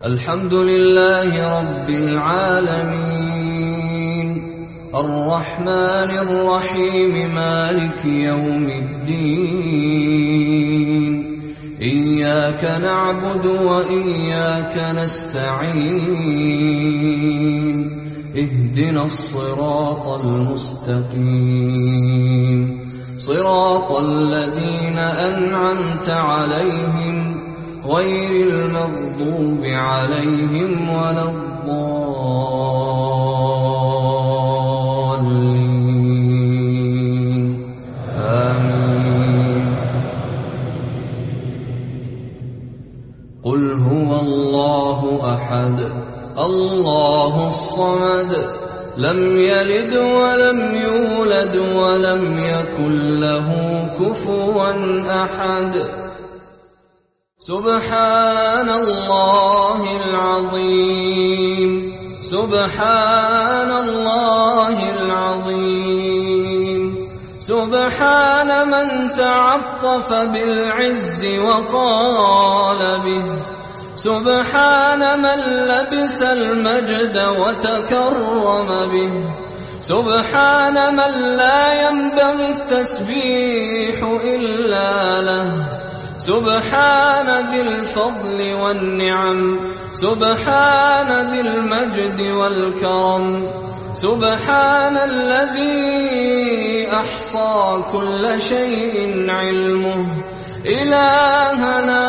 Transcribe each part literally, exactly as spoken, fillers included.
الحمد لله رب العالمين الرحمن الرحيم مالك يوم الدين إياك نعبد وإياك نستعين اهدنا الصراط المستقيم صراط الذين أنعمت عليهم غير المغضوب عليهم ولا الضالين آمين. قل هو الله أحد الله الصمد لم يلد ولم يولد ولم يكن له كفوا أحد. سبحان الله العظيم سبحان الله العظيم سبحان من تعطف بالعز وقال به سبحان من لبس المجد وتكرم به سبحان من لا ينبغي التسبيح إلا له سبحان ذي الفضل والنعم سبحان ذي المجد والكرم سبحان الذي أحصى كل شيء علمه. إلهنا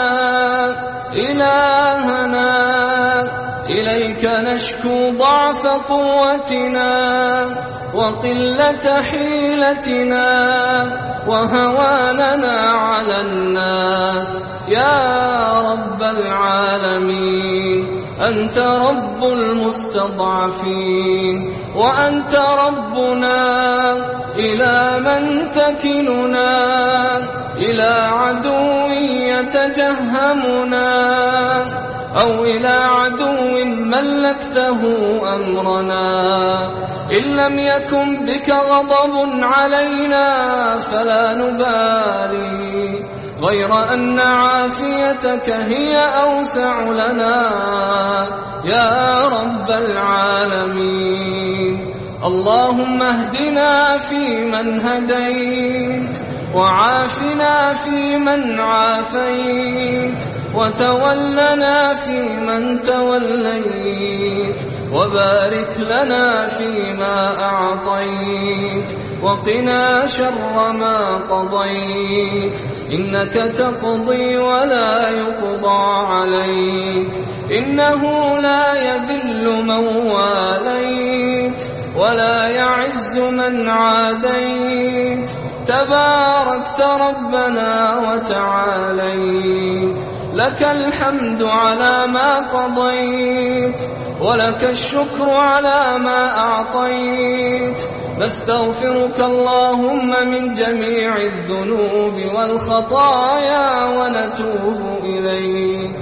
إلهنا إليك نشكو ضعف قوتنا وقلة حيلتنا وهواننا على الناس يا رب العالمين. أنت رب المستضعفين وأنت ربنا. إلى من تكلنا إلى عدو يتجهمنا أو إلى عدو ملكته أمرنا؟ إن لم يكن بك غضب علينا فلا نبالي غير أن عافيتك هي أوسع لنا يا رب العالمين. اللهم اهدنا فيمن هديت وعافنا فيمن عافيت وتولنا فيمن توليت وبارك لنا فيما أعطيت وقنا شر ما قضيت. إنك تقضي ولا يقضى عليك إنه لا يذل من واليت ولا يعز من عاديت. تباركت ربنا وتعاليت. لك الحمد على ما قضيت ولك الشكر على ما أعطيت. نستغفرك اللهم من جميع الذنوب والخطايا ونتوب إليك.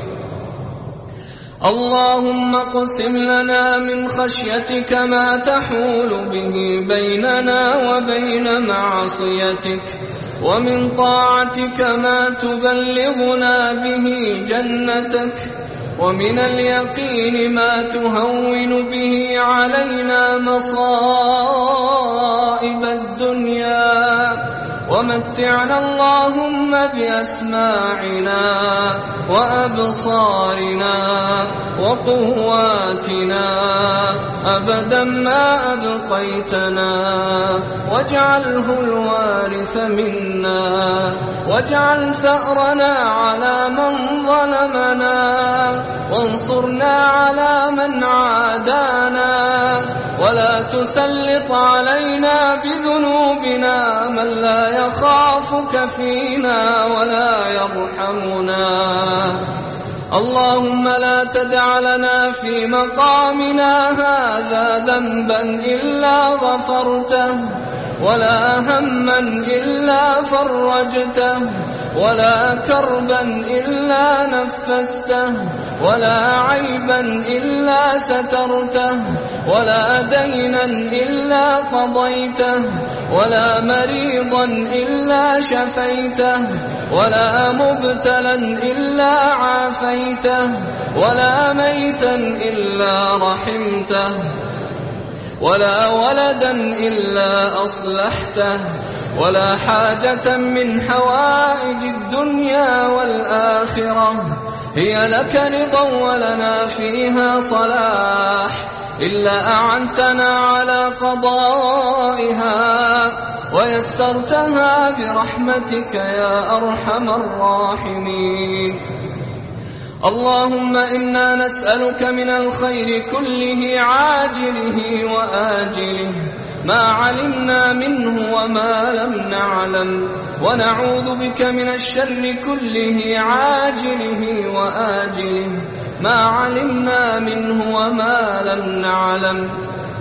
اللهم اقسم لنا من خشيتك ما تحول به بيننا وبين معصيتك ومن طاعتك ما تبلغنا به جنتك ومن اليقين ما تهون به علينا مصائب الدنيا ومتعنا اللهم بأسماعنا وأبصارنا وقواتنا أبدا ما أبقيتنا واجعله الوارث منا واجعل ثأرنا على من ظلمنا وانصرنا على من عادانا ولا تسلط علينا بذنوبنا من لا يخافك فينا ولا يرحمنا. اللهم لا تدع لنا في مقامنا هذا ذنبا إلا غفرته ولا هما إلا فرجته ولا كربا إلا نفسته ولا عيبا إلا سترته ولا دينا إلا قضيته ولا مريضا إلا شفيته ولا مبتلا إلا عافيته ولا ميتا إلا رحمته ولا ولدا إلا أصلحته ولا حاجة من حوائج الدنيا والآخرة هي لك رضا ولنا فيها صلاح إلا أعنتنا على قضائها ويسرتها برحمتك يا أرحم الراحمين. اللهم إنا نسألك من الخير كله عاجله وآجله ما علمنا منه وما لم نعلم ونعوذ بك من الشر كله عاجله وآجله ما علمنا منه وما لم نعلم.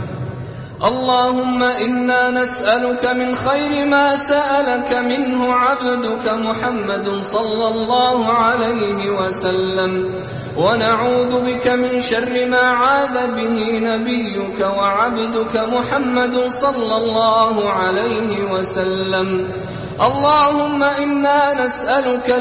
اللهم إنا نسألك من خير ما سألك منه عبدك محمد صلى الله عليه وسلم ونعوذ بك من شر ما عاذ به نبيك وعبدك محمد صلى الله عليه وسلم. اللهم إنا نسألك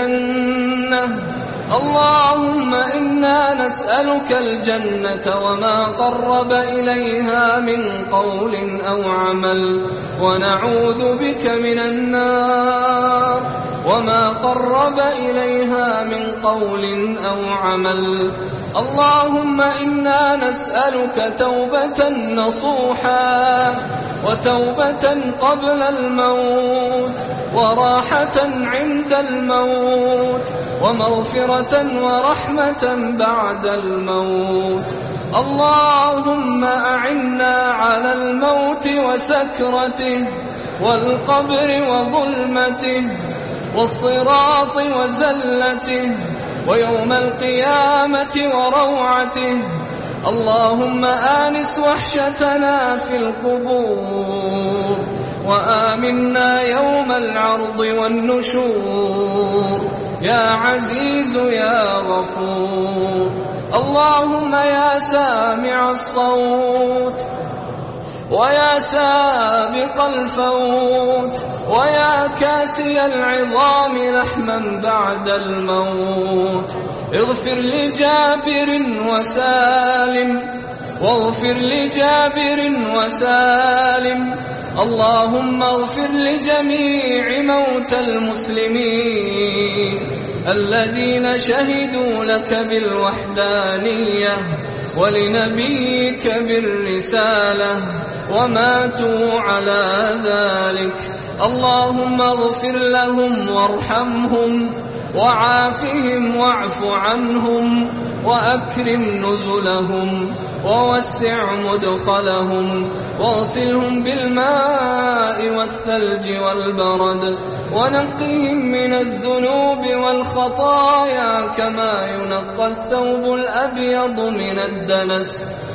الجنة اللهم إنا نسألك الجنة وما قرب إليها من قول أو عمل ونعوذ بك من النار وما قرب إليها من قول أو عمل. اللهم إنا نسألك توبة نصوحا وتوبة قبل الموت وراحة عند الموت ومغفرة ورحمة بعد الموت. اللهم أعنا على الموت وسكرته والقبر وظلمته والصراط وزلته ويوم القيامة وروعته. اللهم آنس وحشتنا في القبور وآمنا يوم العرض والنشور يا عزيز يا غفور. اللهم يا سامع الصوت ويا سابق الفوت ويا كاسي العظام لحما بعد الموت اغفر لجابر وسالم واغفر لجابر وسالم. اللهم اغفر لجميع موتى المسلمين الذين شهدوا لك بالوحدانية ولنبيك بالرسالة وماتوا على ذلك. اللهم اغفر لهم وارحمهم وعافهم واعف عنهم وأكرم نزلهم ووسع مدخلهم واغسلهم بالماء والثلج والبرد ونقهم من الذنوب والخطايا كما ينقى الثوب الأبيض من الدنس.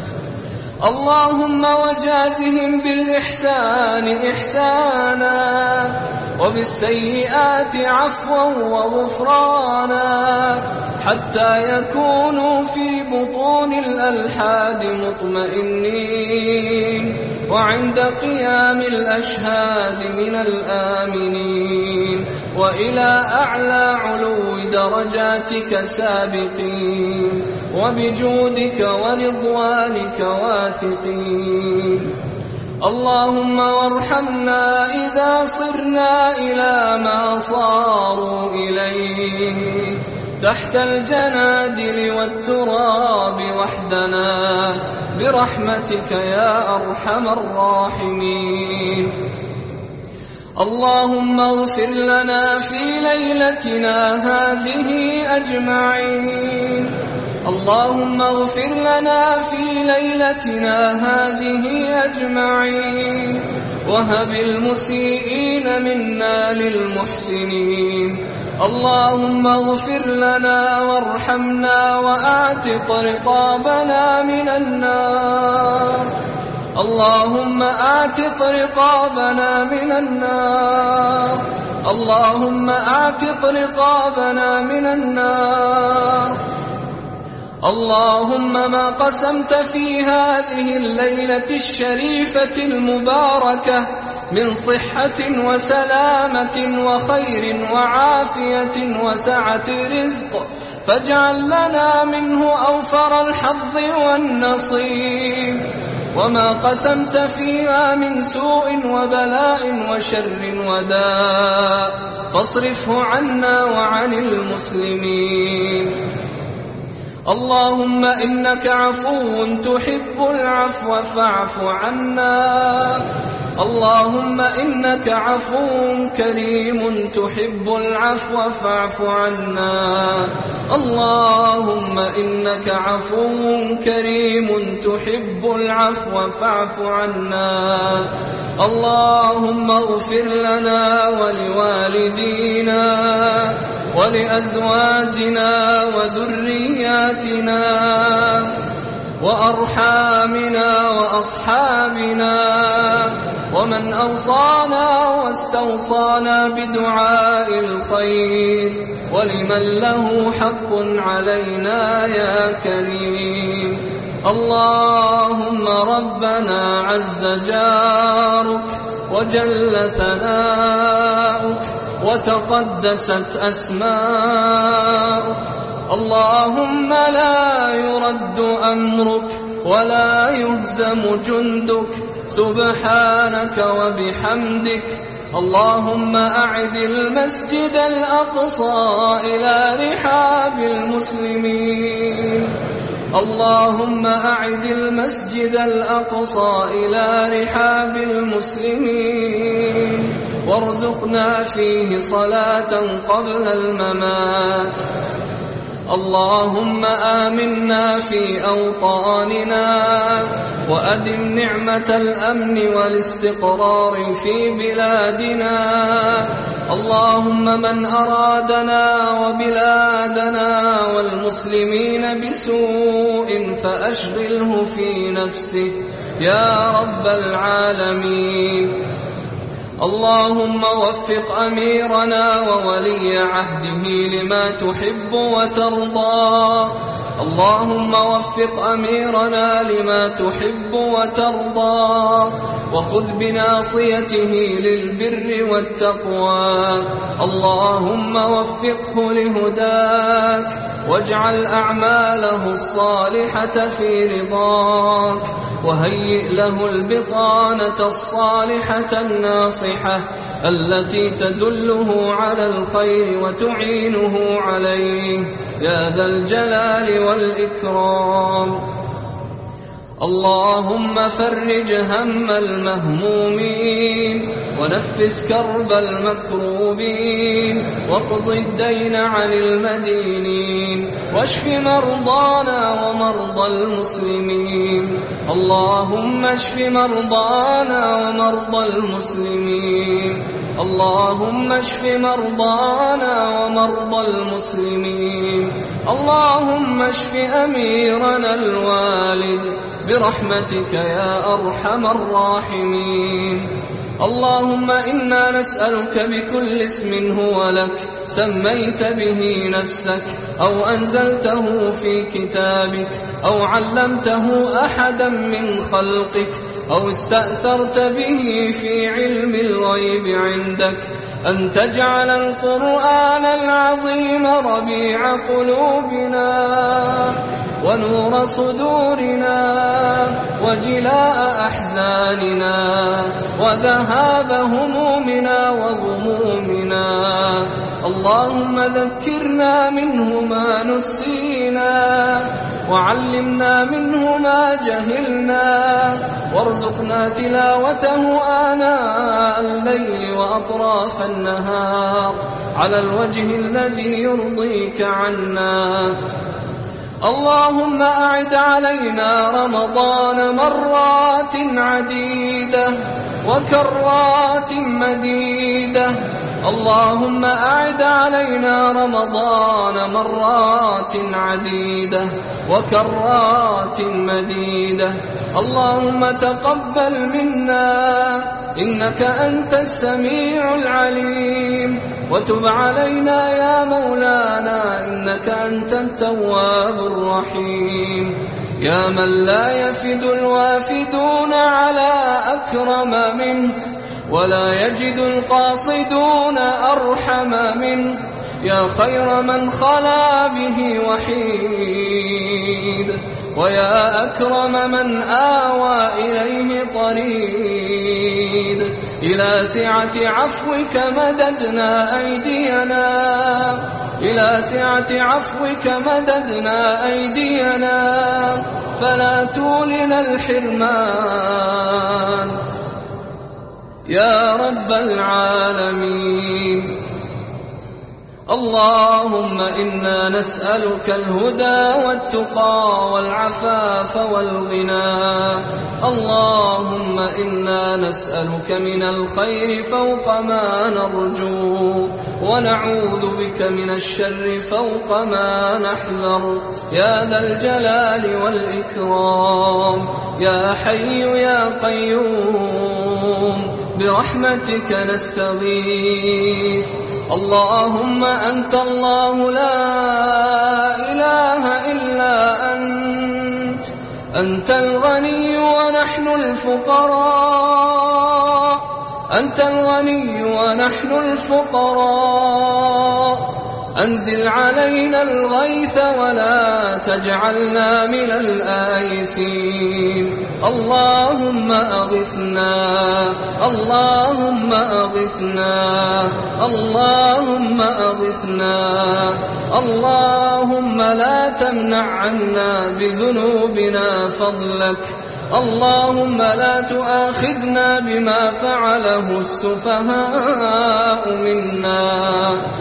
اللهم وجازهم بالإحسان إحسانا وبالسيئات عفوا وغفرانا حتى يكونوا في بطون الألحاد مطمئنين وعند قيام الأشهاد من الآمنين وإلى أعلى علو درجاتك سابقين وبجودك ورضوانك واثقين. اللهم وارحمنا إذا صرنا إلى ما صاروا إليه تحت الجنادل والتراب وحدنا برحمتك يا أرحم الراحمين. اللهم اغفر لنا في ليلتنا هذه أجمعين. اللهم اغفر لنا في ليلتنا هذه أجمعين وهب المسيئين منا للمحسنين. اللهم اغفر لنا وارحمنا وأعتق رقابنا من النار. اللهم أعتق رقابنا من النار. اللهم أعتق رقابنا من النار. اللهم ما قسمت في هذه الليلة الشريفة المباركة من صحة وسلامة وخير وعافية وسعة رزق، فاجعل لنا منه أوفر الحظ والنصيب. وما قسمت فيها من سوء وبلاء وشر وداء فاصرفه عنا وعن المسلمين. اللهم إنك عفو تحب العفو فاعف عنا. اللهم إنك عفو كريم تحب العفو فاعف عنا. اللهم إنك عفو كريم تحب العفو فاعف عنا. اللهم اغفر لنا ولوالدينا ولأزواجنا وذرياتنا وأرحامنا وأصحابنا ومن أوصانا واستوصانا بدعاء الخير ولمن له حق علينا يا كريم. اللهم ربنا عز جارك وجل ثناؤك وتقدست أسماؤك. اللهم لا يرد أمرك ولا يهزم جندك سبحانك وبحمدك. اللهم أعد المسجد الأقصى إلى رحاب المسلمين. اللهم أعد المسجد الأقصى إلى رحاب المسلمين وارزقنا فيه صلاة قبل الممات. اللهم آمنا في أوطاننا وأدم نعمة الأمن والاستقرار في بلادنا. اللهم من أرادنا وبلادنا والمسلمين بسوء فأشغله في نفسه يا رب العالمين. اللهم وفق أميرنا وولي عهده لما تحب وترضى. اللهم وفق أميرنا لما تحب وترضى وخذ بناصيته للبر والتقوى. اللهم وفقه لهداك واجعل أعماله الصالحة في رضاك وهيئ له البطانة الصالحة الناصحة التي تدله على الخير وتعينه عليه يا ذا الجلال والإكرام. اللهم فرج هم المهمومين ونفس كرب المكروبين واقض الدين عن المدينين واشف مرضانا ومرضى المسلمين. اللهم اشف مرضانا ومرضى المسلمين. اللهم اشف مرضانا ومرضى المسلمين. اللهم اشف أميرنا الوالد برحمتك يا أرحم الراحمين. اللهم إنا نسألك بكل اسم هو لك سميت به نفسك أو أنزلته في كتابك أو علمته أحدا من خلقك أو استأثرت به في علم الغيب عندك أن تجعل القرآن العظيم ربيع قلوبنا ونور صدورنا وجلاء أحزاننا وذهاب همومنا وغمومنا. اللهم ذكرنا منه ما نسينا وعلمنا منه ما جهلنا وارزقنا تلاوته آناء الليل وأطراف النهار على الوجه الذي يرضيك عنا. اللهم أعد علينا رمضان مرات عديدة وكرات مديدة. اللهم أعد علينا رمضان مرات عديدة وكرات مديدة. اللهم تقبل منا إنك أنت السميع العليم وتب علينا يا مولانا إنك أنت التواب الرحيم. يا من لا يفد الوافدون على أكرم منه ولا يجد القاصدون أرحم منه. يا خير من خلا به وحيد، ويا أكرم من آوى إليه طريد. إلى سعة عفوك مددنا أيدينا، إلى سعة عفوك مددنا أيدينا، فلا تولنا الحرمان يا رب العالمين. اللهم إنا نسألك الهدى والتقى والعفاف والغنى. اللهم إنا نسألك من الخير فوق ما نرجو، ونعوذ بك من الشر فوق ما نحذر، يا ذا الجلال والإكرام. يا حي يا قيوم برحمتك نستغيث. اللهم أنت الله لا إله إلا أنت، أنت الغني ونحن الفقراء، أنت الغني ونحن الفقراء. أنزل علينا الغيث ولا تجعلنا من الآيسين. اللهم أغثنا، اللهم أغثنا، اللهم أغثنا. اللهم لا تمنع عنا بذنوبنا فضلك. اللهم لا تؤاخذنا بما فعله السفهاء منا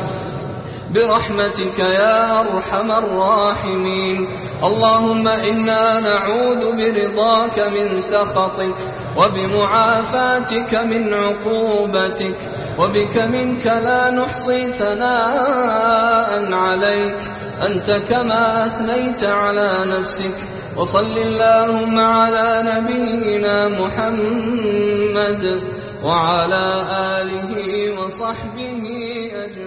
برحمتك يا أرحم الراحمين. اللهم إنا نعوذ برضاك من سخطك، وبمعافاتك من عقوبتك، وبك منك لا نحصي ثناء عليك، أنت كما أثنيت على نفسك. وصل اللهم على نبينا محمد وعلى آله وصحبه أجمعين.